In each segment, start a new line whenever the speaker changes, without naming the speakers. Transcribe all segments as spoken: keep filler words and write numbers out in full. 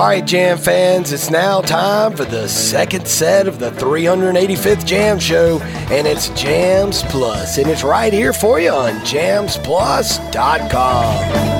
All right, Jam fans, it's now time for the second set of the three hundred eighty-fifth Jam Show, and it's Jams Plus, and it's right here for you on jams plus dot com.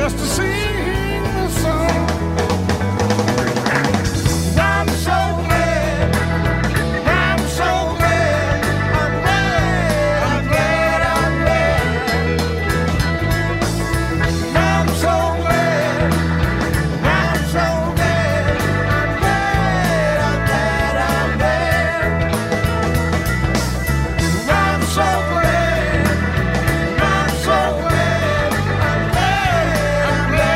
just to sing the song. I'm so glad, I'm so glad, I'm glad, I'm glad, I'm glad. I'm so glad, I'm so glad, I'm glad, I'm glad, I'm glad. I'm so glad, I'm so glad, I'm glad, I'm glad.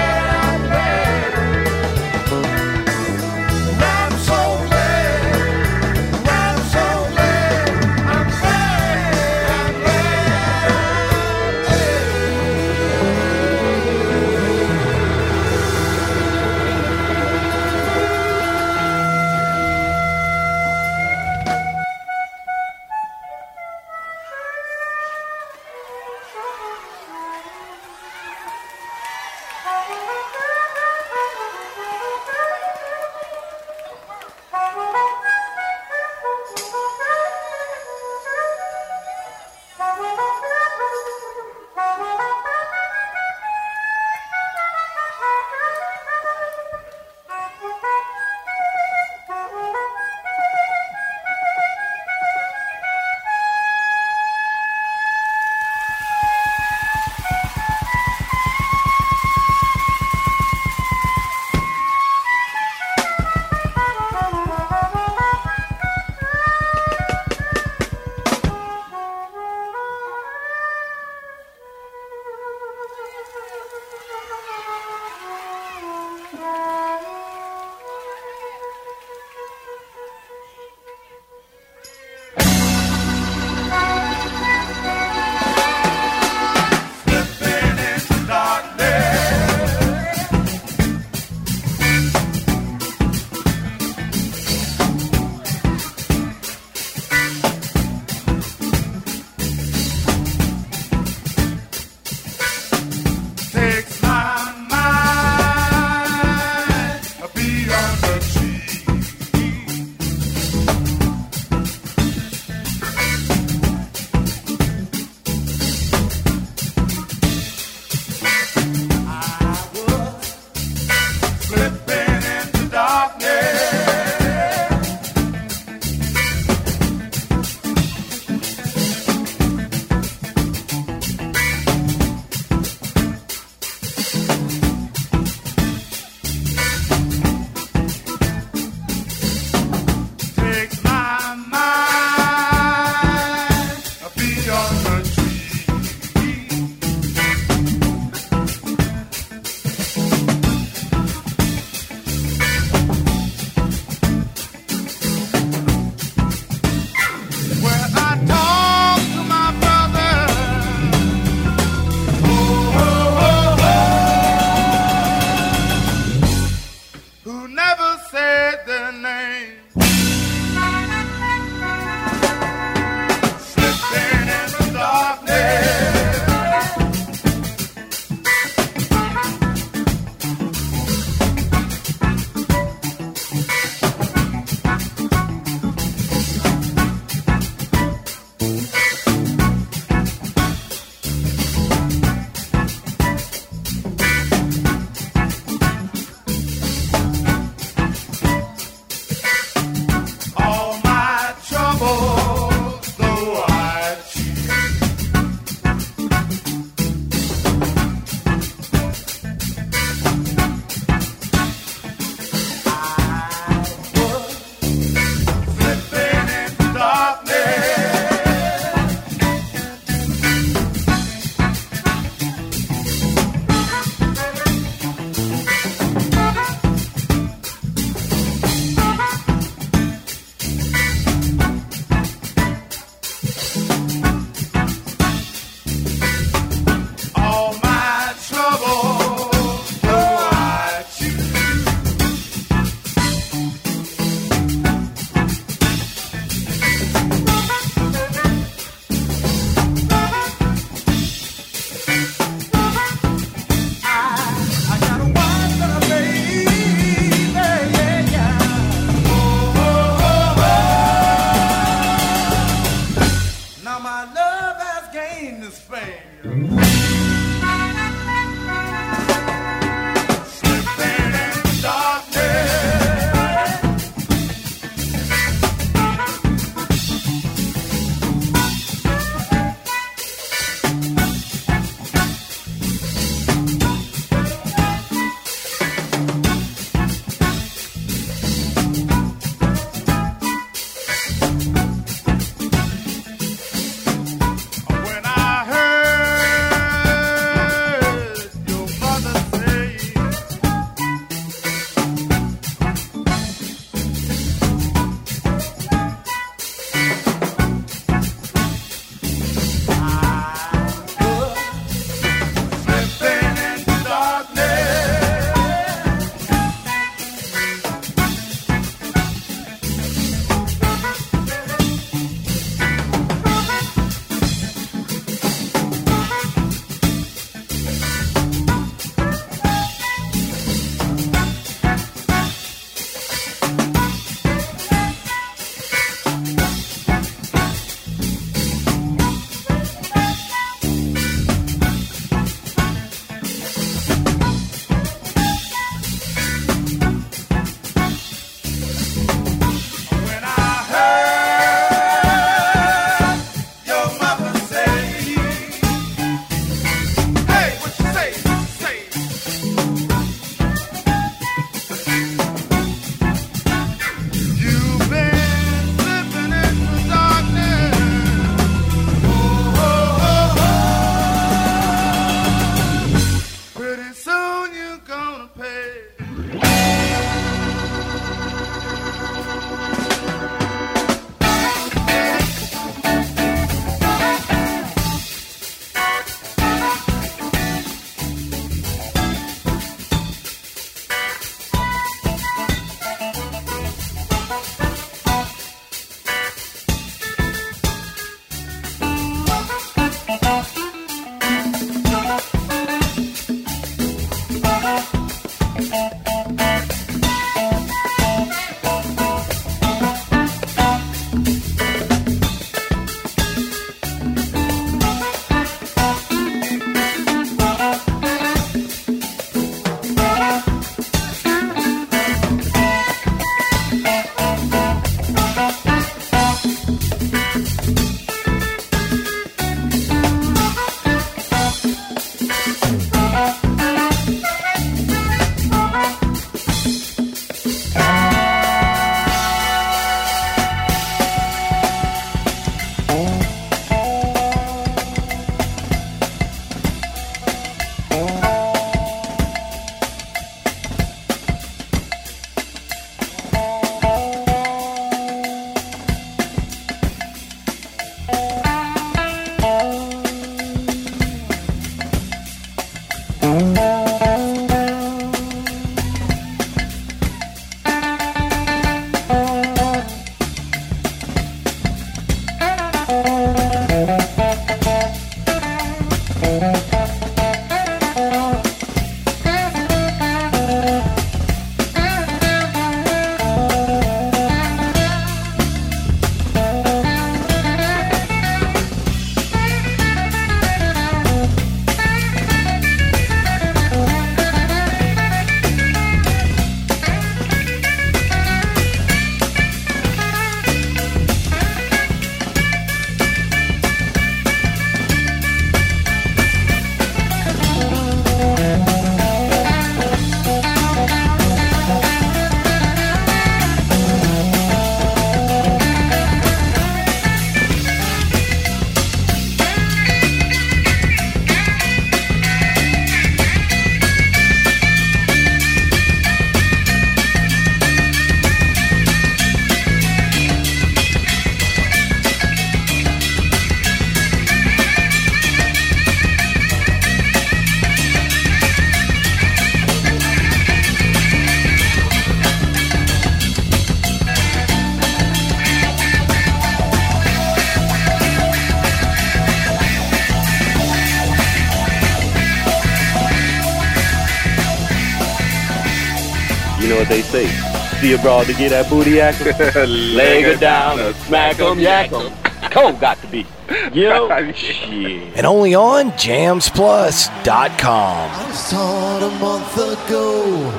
You know what they say. See a broad to get that booty actin'. Leg her down, or smack 'em, yak 'em. Cole got to be. Yo, shit.
And only on jams plus dot com.
I was taught a month ago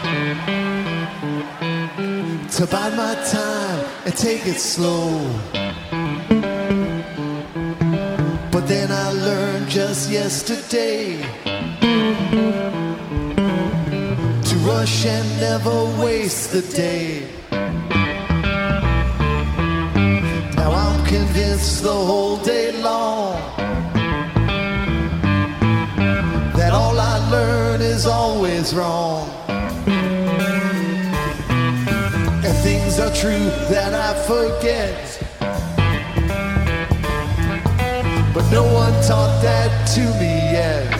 to bide my time and take it slow. But then I learned just yesterday to rush and never waste the day. Now I'm convinced the whole day long that all I learn is always wrong. And things are true that I forget, but no one taught that to me yet.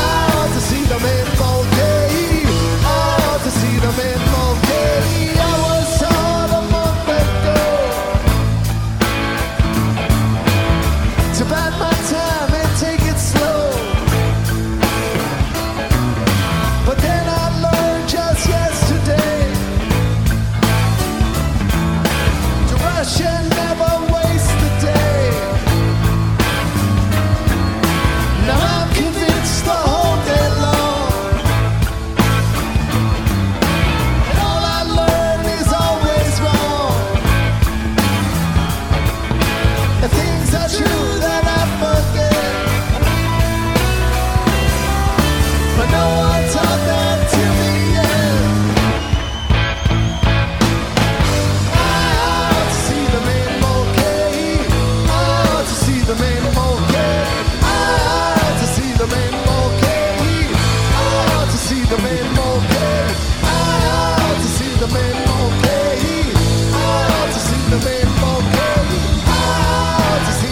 I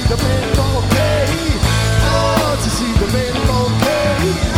the man from Gay. Oh, to see the man from Gay.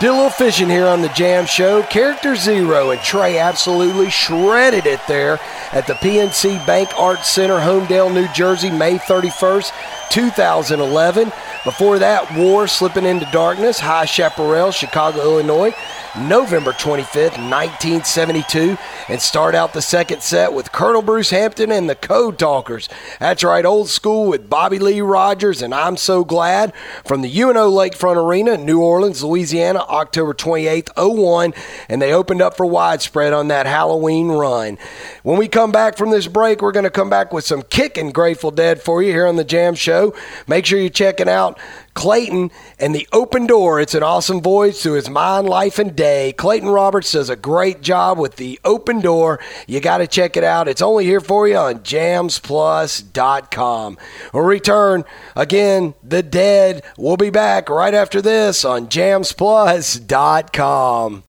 Did a little fishing here on the Jam Show. Character Zero and Trey absolutely shredded it there at the P N C Bank Arts Center, Homedale, New Jersey, May thirty-first, two thousand eleven. Before that, War, Slipping into Darkness, High Chaparral, Chicago, Illinois, November twenty-fifth, nineteen seventy-two. And start out the second set with Colonel Bruce Hampton and the Code Talkers. That's right, old school with Bobby Lee Rogers and I'm So Glad from the U N O Lakefront Arena, New Orleans, Louisiana, October twenty-eighth, oh one. And they opened up for Widespread on that Halloween run. When we come back from this break, we're going to come back with some kicking Grateful Dead for you here on the Jam Show. Make sure you're checking out Clayton and the Open Door. It's an awesome voyage through his mind, life, and day. Clayton Roberts does a great job with the Open Door. You got to check it out. It's only here for you on jams plus dot com. We'll return again, The Dead. We'll be back right after this on jams plus dot com.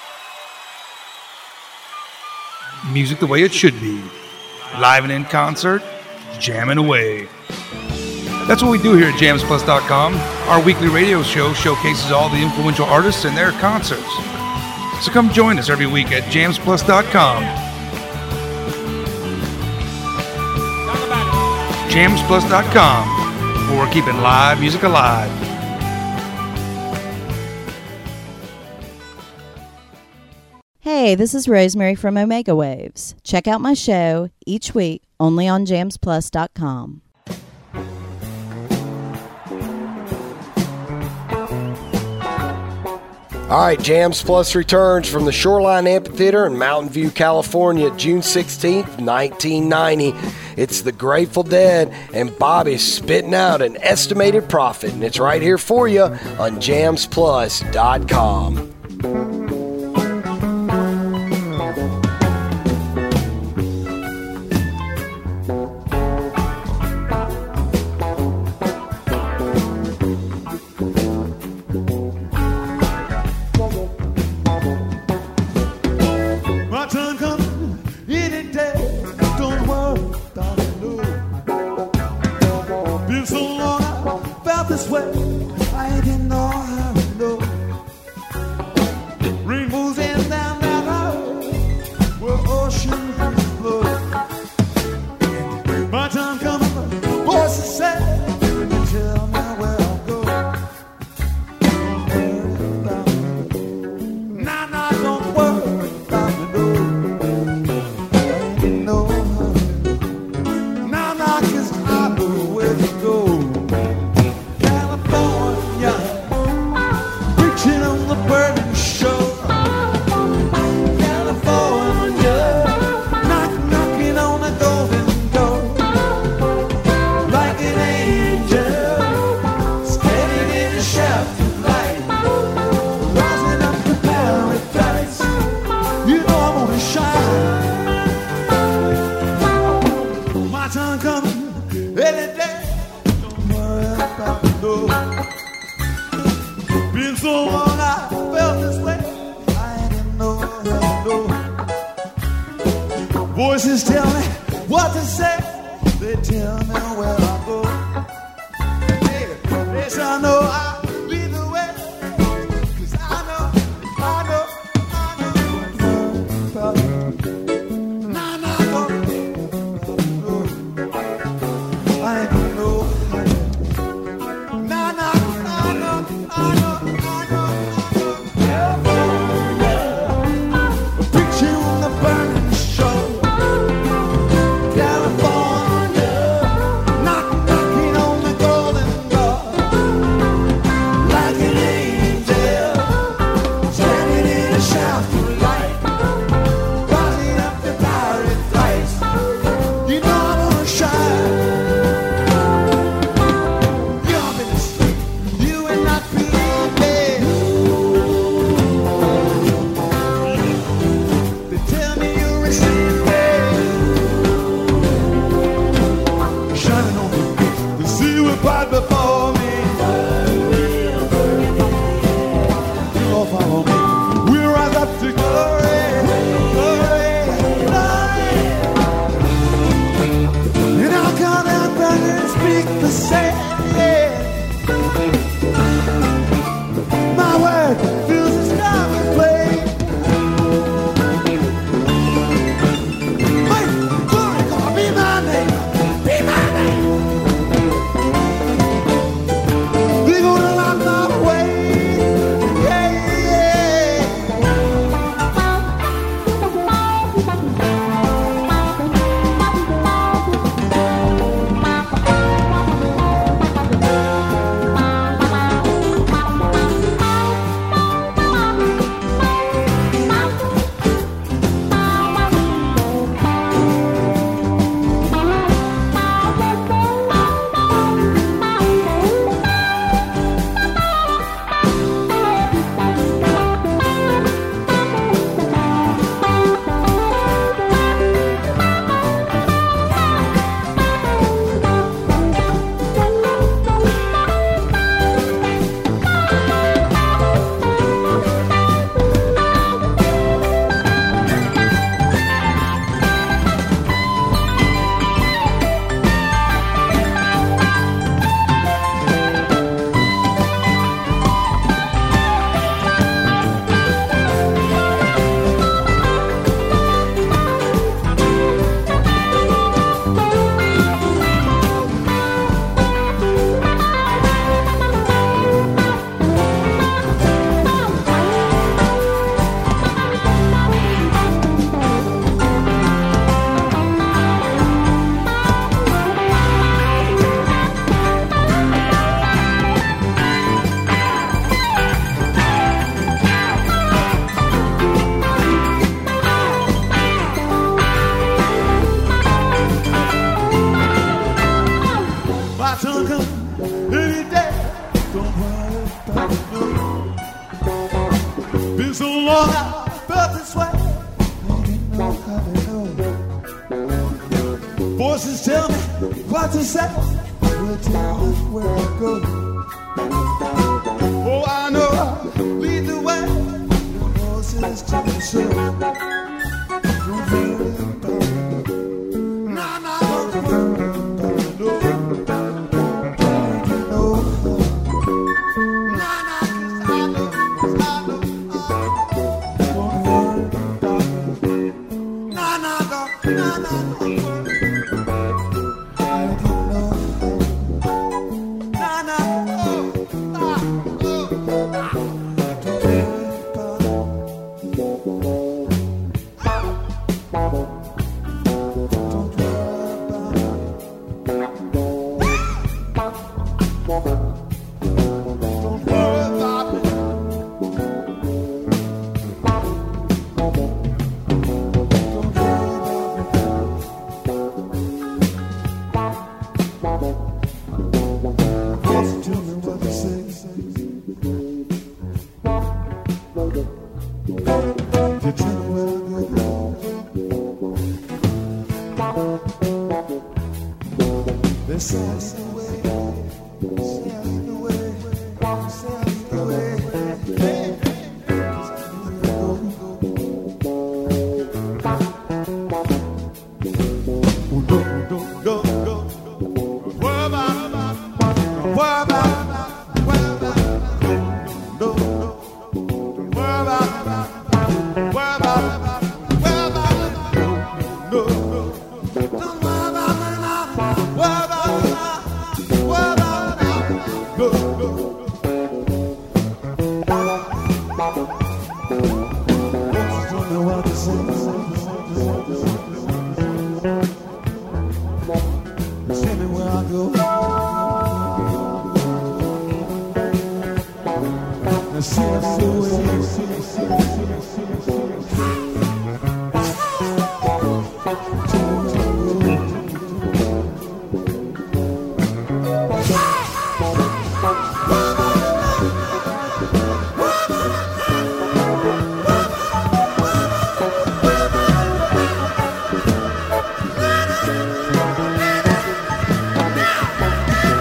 Music the way it should be. Live and in concert, jamming away. That's what we do here at jams plus dot com. Our weekly radio show showcases all the influential artists and their concerts. So come join us every week at jams plus dot com. jams plus dot com, where we're keeping live music alive.
Hey, this is Rosemary from Omega Waves. Check out my show each week only on jams plus dot com.
All right, Jams Plus returns from the Shoreline Amphitheater in Mountain View, California, June sixteenth, nineteen ninety. It's the Grateful Dead, and Bobby's spitting out an estimated profit, and it's right here for you on jams plus dot com.
Voices tell me what to say. They tell me where I go. Hey, yes, I know I'll lead the way. 'Cause I know, I know, I know. Nah, nah, no, no. I ain't gonna know. Nah, nah, I know, I know, I know, I know. A picture on the burning shore. My word Voices tell me what to say. Will tell me where I go. Oh, I know I'll lead the way. The voices tell me so. Don't worry about it. Nah, nah, don't worry about it. No. No. Nah, nah, 'cause I know, 'cause I know, I know. Don't worry about it. Nah, nah, don't, nah, nah, don't worry.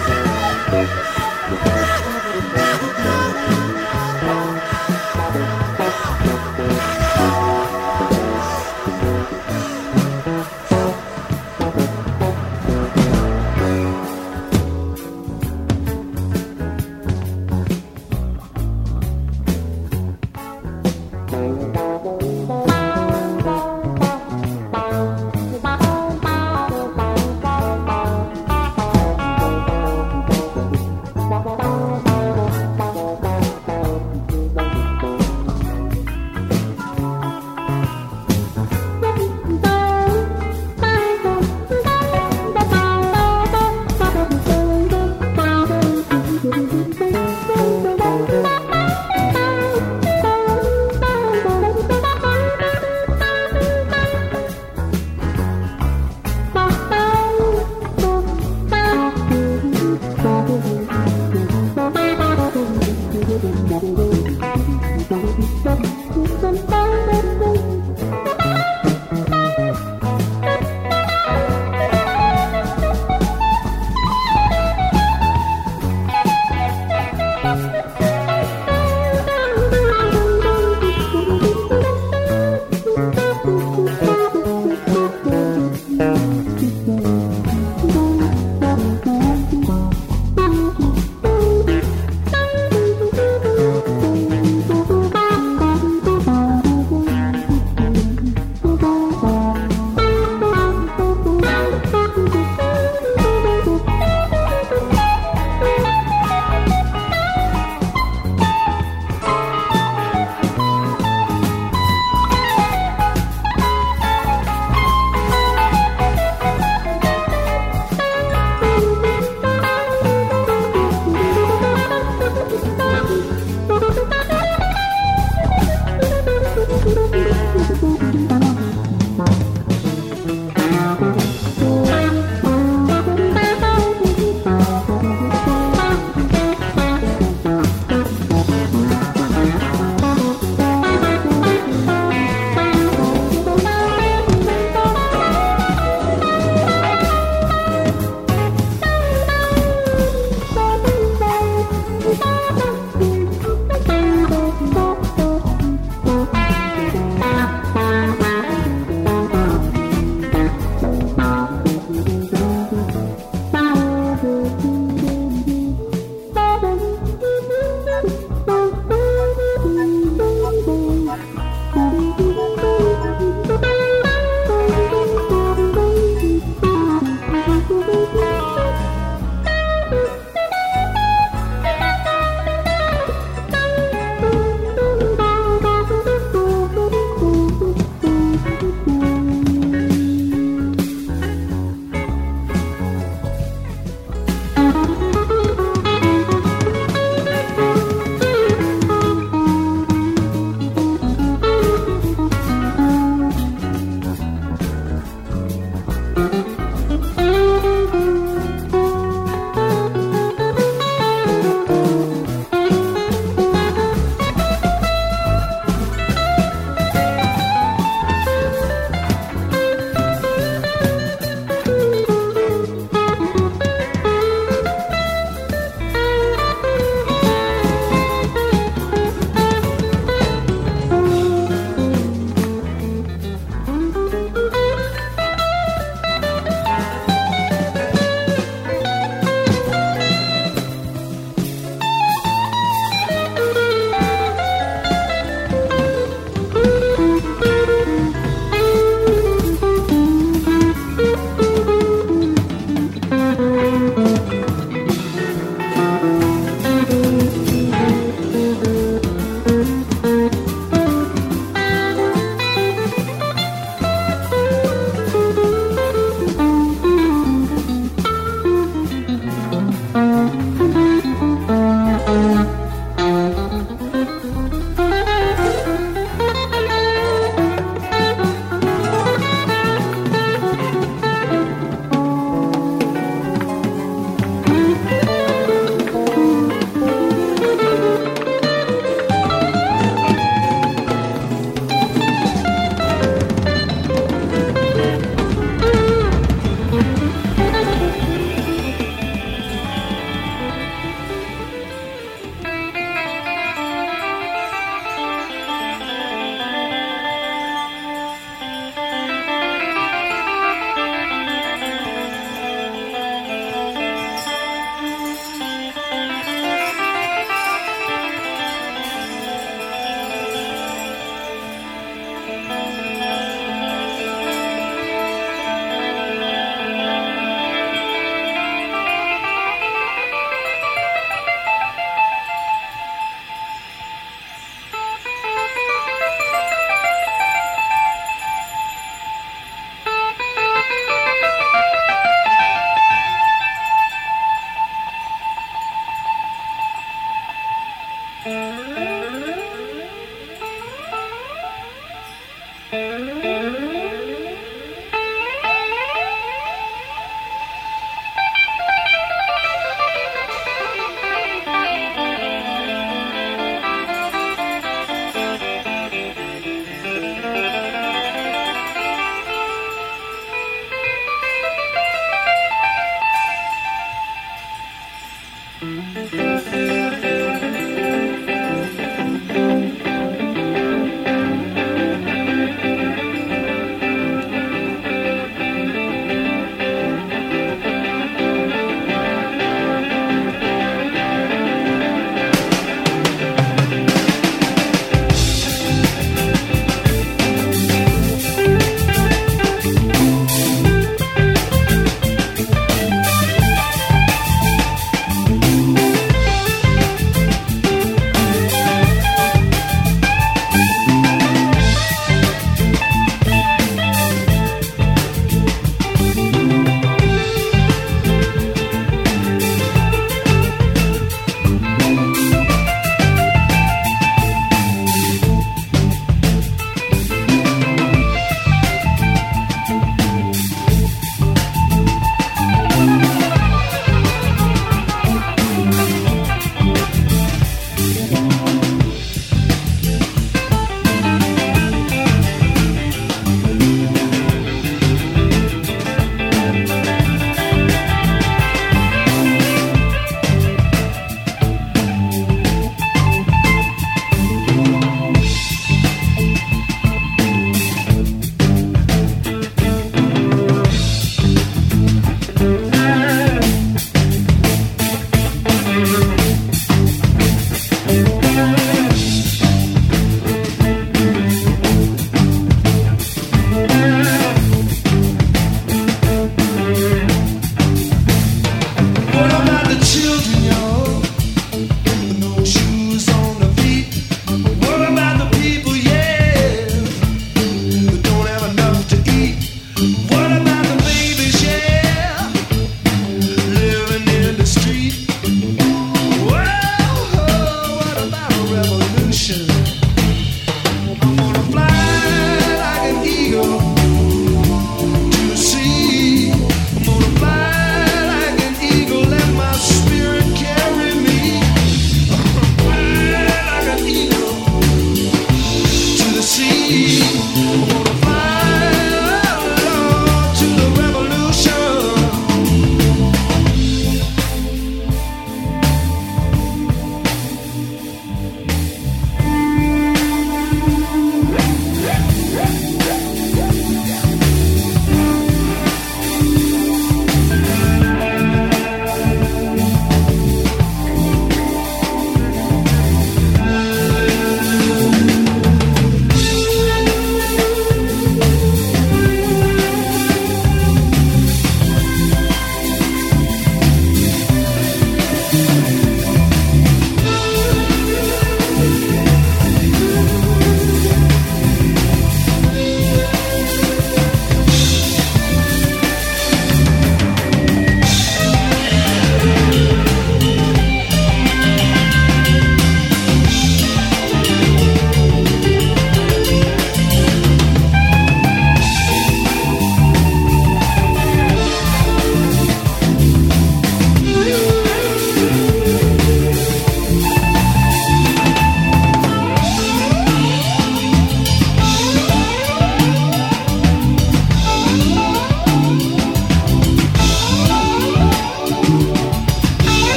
Bye.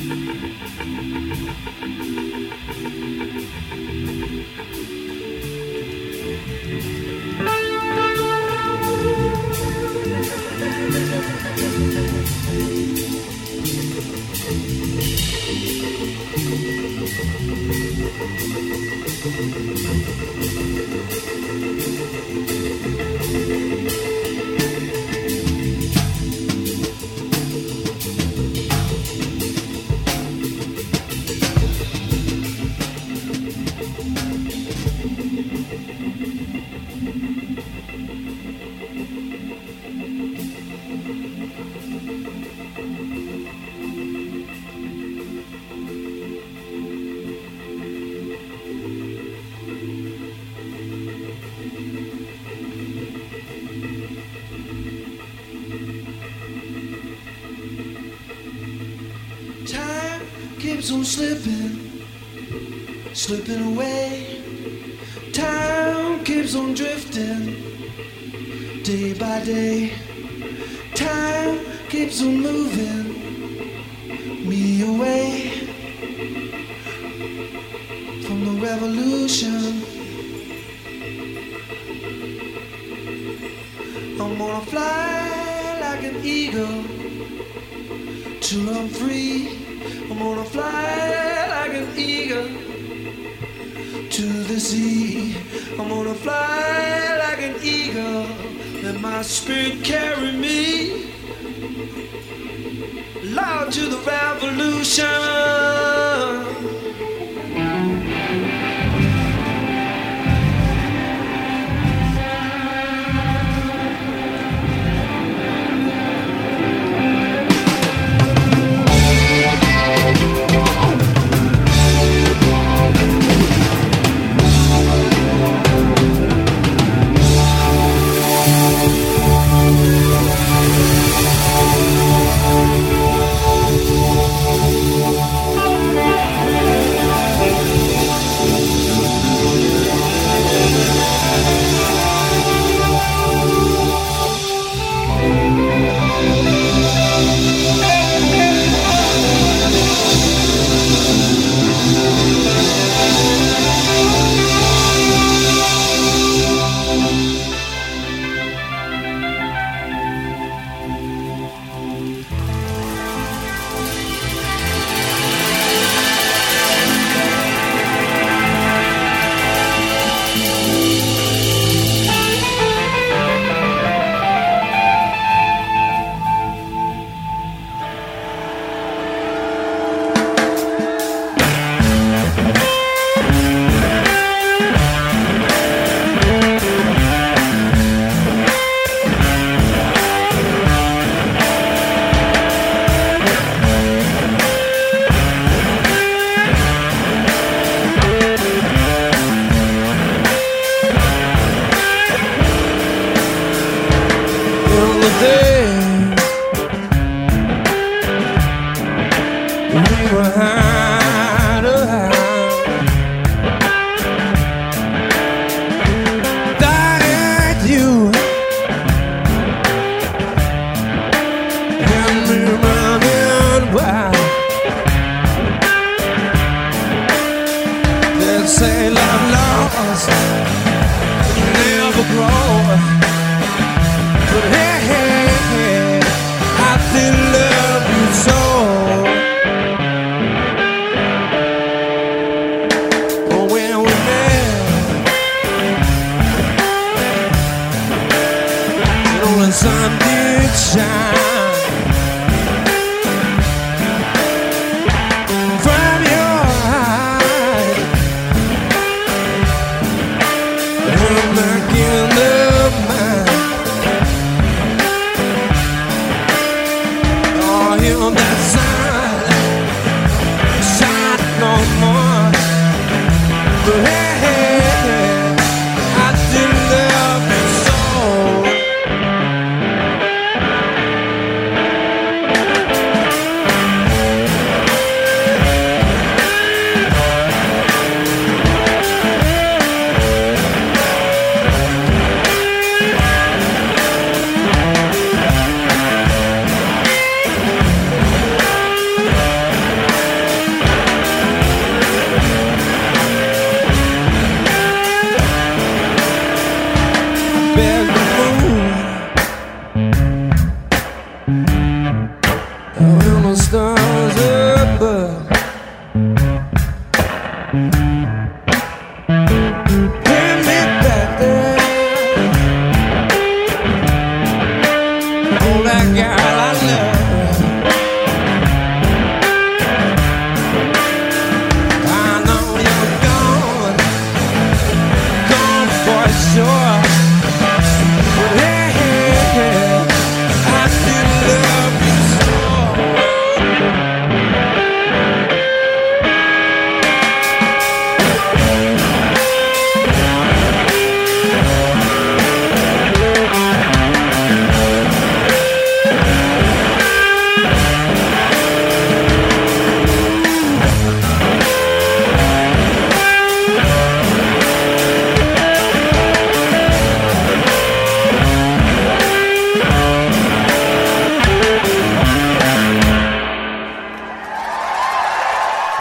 keeps on slipping, slipping away. Time keeps on drifting, day by day. Time keeps on moving me away from the revolution. I'm gonna fly like an eagle till I'm free. I'm gonna fly like an eagle to the sea. I'm gonna fly like an eagle. Let my spirit carry me, loud to the revolution.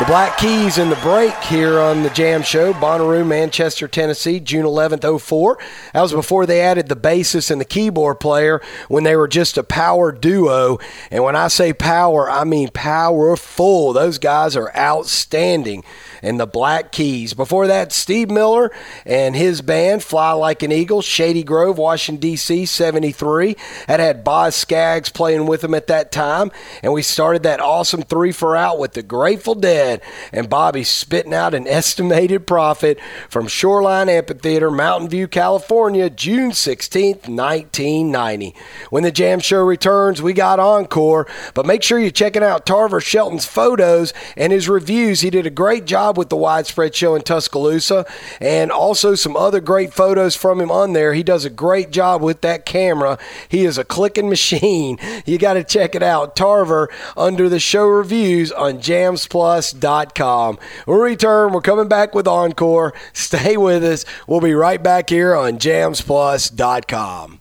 The Black Keys in the break here on the Jam Show, Bonnaroo, Manchester, Tennessee, June eleventh, oh four. That was before they added the bassist and the keyboard player when they were just a power duo. And when I say power, I mean powerful. Those guys are outstanding. And the Black Keys. Before that, Steve Miller and his band, Fly Like an Eagle, Shady Grove, Washington, D C, seventy-three. That had Boz Scaggs playing with them at that time. And we started that awesome three for out with the Grateful Dead and Bobby spitting out an estimated profit from Shoreline Amphitheater, Mountain View, California, June sixteenth, nineteen ninety. When the Jam Show returns, we got Encore. But make sure you're checking out Tarver Shelton's photos and his reviews. He did a great job with the Widespread Show in Tuscaloosa, and also some other great photos from him on there. He does a great job with that camera. He is a clicking machine. You got to check it out. Tarver under the show reviews on jams plus dot com. We'll return. We're coming back with Encore. Stay with us. We'll be right back here on jams plus dot com.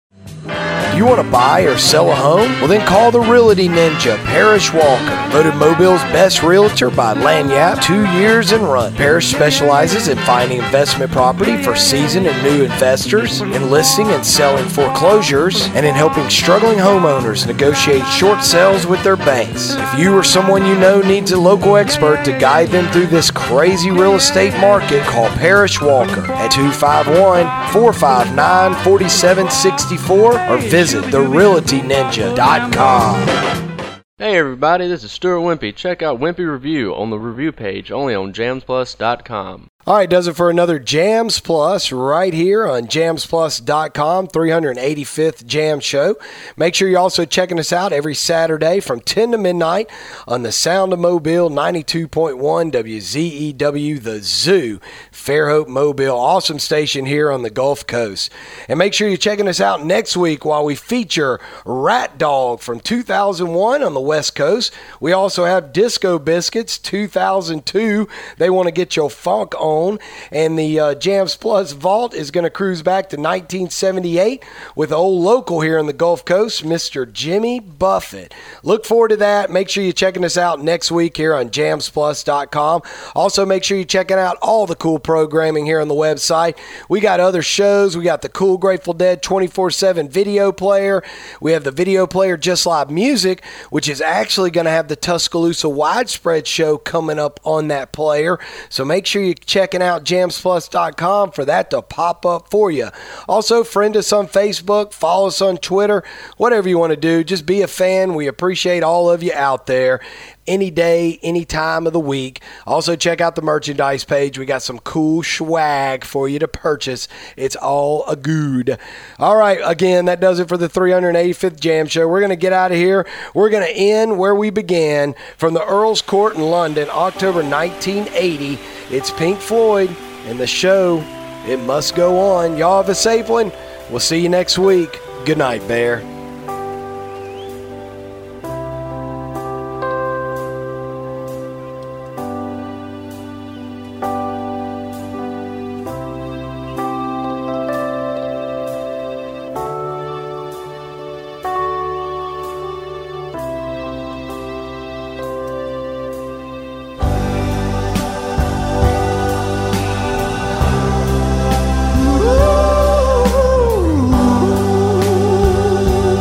Do you want to buy or sell a home? Well, then call the Realty Ninja, Parrish Walker, voted Mobile's best realtor by Lanyap, two years and run. Parrish specializes in finding investment property for seasoned and new investors, in listing and selling foreclosures, and in helping struggling homeowners negotiate short sales with their banks. If you or someone you know needs a local expert to guide them through this crazy real estate market, call Parrish Walker at two five one, four five nine, four seven six four or visit the realty ninja dot com.
Hey everybody, this is Stuart Wimpy. Check out Wimpy Review on the review page, only on jams plus dot com.
All right, does it for another Jams Plus right here on jams plus dot com, three hundred eighty-fifth Jam Show. Make sure you're also checking us out every Saturday from ten to midnight on the Sound of Mobile, ninety-two point one W Z E W, The Zoo, Fairhope, Mobile. Awesome station here on the Gulf Coast. And make sure you're checking us out next week while we feature Rat Dog from two thousand one on the West Coast. We also have Disco Biscuits, two thousand two. They want to get your funk on. And the uh, Jams Plus Vault is going to cruise back to nineteen seventy-eight with old local here in the Gulf Coast, Mister Jimmy Buffett. Look forward to that. Make sure you're checking us out next week here on jams plus dot com. Also, make sure you're checking out all the cool programming here on the website. We got other shows. We got the cool Grateful Dead twenty-four seven video player. We have the video player Just Live Music, which is actually going to have the Tuscaloosa Widespread Show coming up on that player. So make sure you check checking out jams plus dot com for that to pop up for you. Also, friend us on Facebook, follow us on Twitter, whatever you want to do. Just be a fan. We appreciate all of you out there. Any day, any time of the week. Also, check out the merchandise page. We got some cool swag for you to purchase. It's all a good. All right, again, that does it for the three hundred eighty-fifth Jam Show. We're going to get out of here. We're going to end where we began from the Earl's Court in London, October nineteen eighty. It's Pink Floyd, and the show, it must go on. Y'all have a safe one. We'll see you next week. Good night, Bear.
Ooh.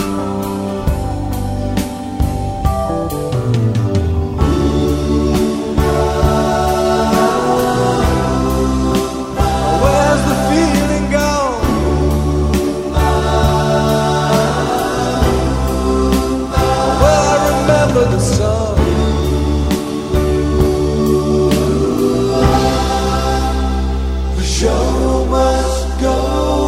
Where's the feeling gone? Well, I remember the sun. The show must go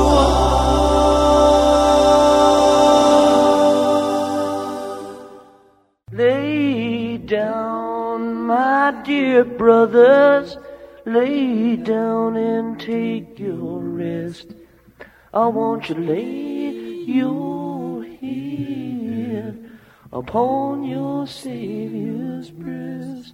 on.
Lay down, my dear brothers, lay down and take your rest. I want you to lay your head upon your Savior's breast.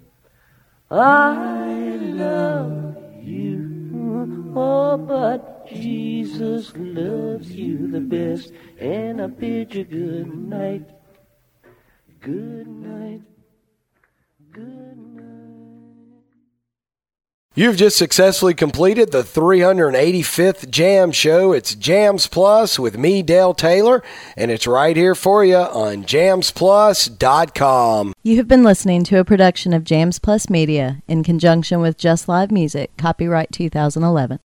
I love you, oh, but Jesus loves you the best. And I bid you good night, good night, good night.
You've just successfully completed the three hundred eighty-fifth Jam Show. It's Jams Plus with me, Dale Taylor, and it's right here for you on jams plus dot com.
You have been listening to a production of Jams Plus Media in conjunction with Just Live Music, copyright two thousand eleven.